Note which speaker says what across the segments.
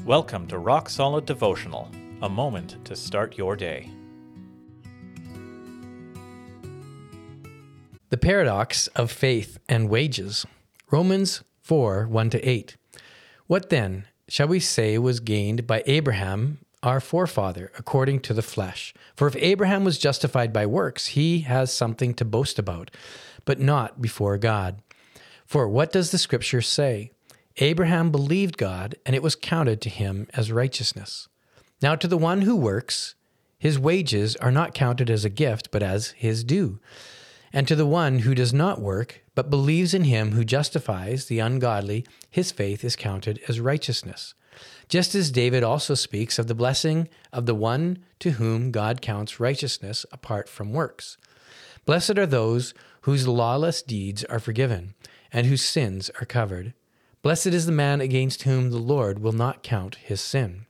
Speaker 1: Welcome to Rock Solid Devotional, a moment to start your day.
Speaker 2: The paradox of faith and wages. Romans 4, 1-8. What then shall we say was gained by Abraham, our forefather, according to the flesh? For if Abraham was justified by works, he has something to boast about, but not before God. For what does the Scripture say? Abraham believed God, and it was counted to him as righteousness. Now to the one who works, his wages are not counted as a gift, but as his due. And to the one who does not work, but believes in him who justifies the ungodly, his faith is counted as righteousness. Just as David also speaks of the blessing of the one to whom God counts righteousness apart from works. Blessed are those whose lawless deeds are forgiven, and whose sins are covered. Blessed is the man against whom the Lord will not count his sin.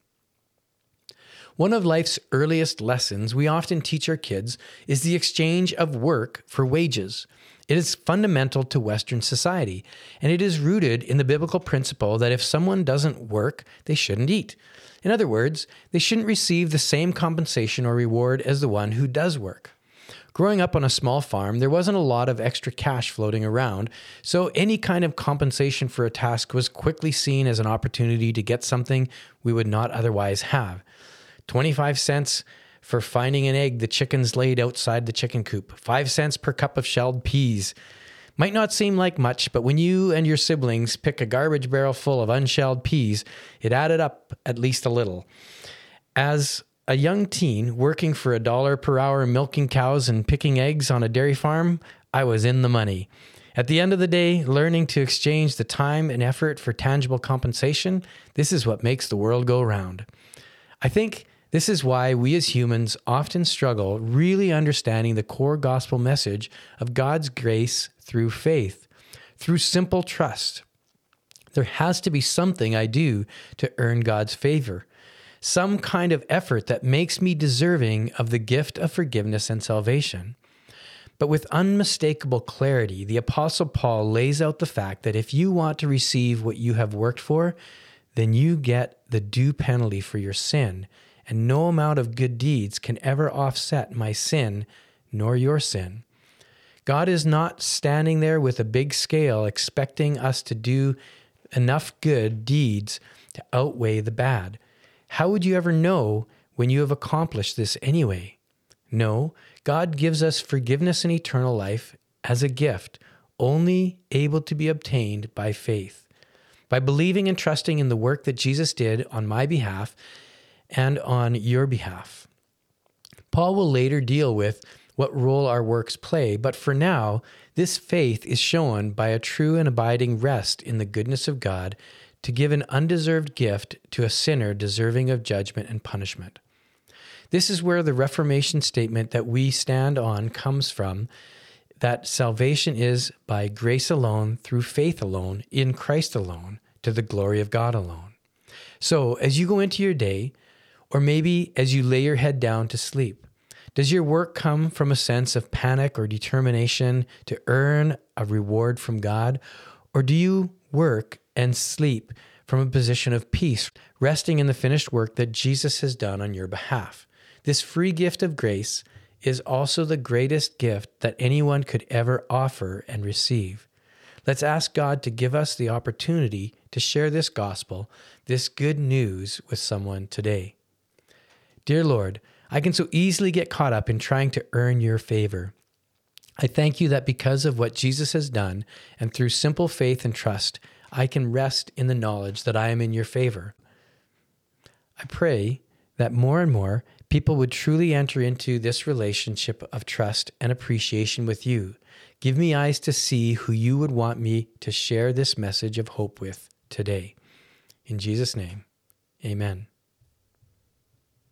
Speaker 2: One of life's earliest lessons we often teach our kids is the exchange of work for wages. It is fundamental to Western society, and it is rooted in the biblical principle that if someone doesn't work, they shouldn't eat. In other words, they shouldn't receive the same compensation or reward as the one who does work. Growing up on a small farm, there wasn't a lot of extra cash floating around, so any kind of compensation for a task was quickly seen as an opportunity to get something we would not otherwise have. 25 cents for finding an egg the chickens laid outside the chicken coop. 5 cents per cup of shelled peas. Might not seem like much, but when you and your siblings pick a garbage barrel full of unshelled peas, it added up at least a little. As a young teen working for $1 per hour milking cows and picking eggs on a dairy farm, I was in the money. At the end of the day, learning to exchange the time and effort for tangible compensation, this is what makes the world go round. I think this is why we as humans often struggle really understanding the core gospel message of God's grace through faith, through simple trust. There has to be something I do to earn God's favor. Some kind of effort that makes me deserving of the gift of forgiveness and salvation. But with unmistakable clarity, the Apostle Paul lays out the fact that if you want to receive what you have worked for, then you get the due penalty for your sin, and no amount of good deeds can ever offset my sin nor your sin. God is not standing there with a big scale expecting us to do enough good deeds to outweigh the bad. How would you ever know when you have accomplished this anyway? No, God gives us forgiveness and eternal life as a gift, only able to be obtained by faith, by believing and trusting in the work that Jesus did on my behalf and on your behalf. Paul will later deal with what role our works play, but for now, this faith is shown by a true and abiding rest in the goodness of God to give an undeserved gift to a sinner deserving of judgment and punishment. This is where the Reformation statement that we stand on comes from, that salvation is by grace alone, through faith alone, in Christ alone, to the glory of God alone. So, as you go into your day, or maybe as you lay your head down to sleep, does your work come from a sense of panic or determination to earn a reward from God? Or do you work and sleep from a position of peace, resting in the finished work that Jesus has done on your behalf? This free gift of grace is also the greatest gift that anyone could ever offer and receive. Let's ask God to give us the opportunity to share this gospel, this good news with someone today. Dear Lord, I can so easily get caught up in trying to earn your favor. I thank you that because of what Jesus has done, and through simple faith and trust, I can rest in the knowledge that I am in your favor. I pray that more and more people would truly enter into this relationship of trust and appreciation with you. Give me eyes to see who you would want me to share this message of hope with today. In Jesus' name, amen.